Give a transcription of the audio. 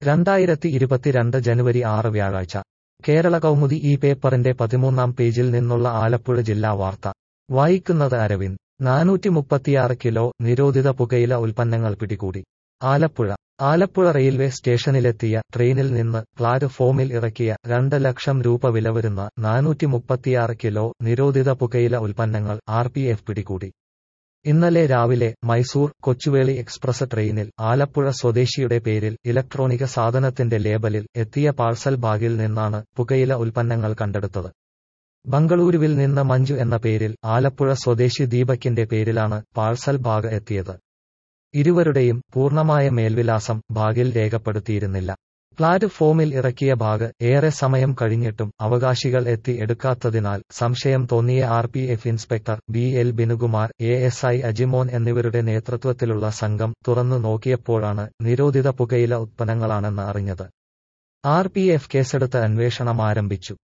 2022 ജനുവരി 6 വ്യാഴാഴ്ച കേരള കൗമുദി ഈ പേപ്പറിന്റെ 13-ാം പേജിൽ നിന്നുള്ള ആലപ്പുഴ ജില്ലാ വാർത്ത വായിക്കുന്നത് അരവിന്ദ്. 436 കിലോ നിരോധിത പുകയില ഉൽപ്പന്നങ്ങൾ പിടികൂടി. ആലപ്പുഴ റെയിൽവേ സ്റ്റേഷനിലെത്തിയ ട്രെയിനിൽ നിന്ന് പ്ലാറ്റ്ഫോമിൽ ഇറക്കിയ 2 ലക്ഷം രൂപ വില വരുന്ന 436 കിലോ നിരോധിത പുകയില ഉൽപ്പന്നങ്ങൾ RPF പിടികൂടി. ഇന്നലെ രാവിലെ മൈസൂർ കൊച്ചുവേളി എക്സ്പ്രസ് ട്രെയിനിൽ ആലപ്പുഴ സ്വദേശിയുടെ പേരിൽ ഇലക്ട്രോണിക സാധനത്തിന്റെ ലേബലിൽ എത്തിയ പാഴ്സൽ ബാഗിൽ നിന്നാണ് പുകയില ഉൽപ്പന്നങ്ങൾ കണ്ടെടുത്തത്. ബംഗളൂരുവിൽ നിന്ന് മഞ്ജു എന്ന പേരിൽ ആലപ്പുഴ സ്വദേശി ദീപകിന്റെ പേരിലാണ് പാഴ്സൽ ബാഗ് എത്തിയത്. ഇരുവരുടെയും പൂർണ്ണമായ മേൽവിലാസം ബാഗിൽ രേഖപ്പെടുത്തിയിരുന്നില്ല. പ്ലാറ്റ്ഫോമിൽ ഇറക്കിയ ബാഗ് ഏറെ സമയം കഴിഞ്ഞിട്ടും അവകാശികൾ എത്തി എടുക്കാത്തതിനാൽ സംശയം തോന്നിയ RPF inspector BL Binukumar, ASI Ajimon എന്നിവരുടെ നേതൃത്വത്തിലുള്ള സംഘം തുറന്നു നോക്കിയപ്പോഴാണ് നിരോധിത പുകയില ഉത്പന്നങ്ങളാണെന്ന് അറിഞ്ഞത്. RPF കേസെടുത്ത് അന്വേഷണം ആരംഭിച്ചു.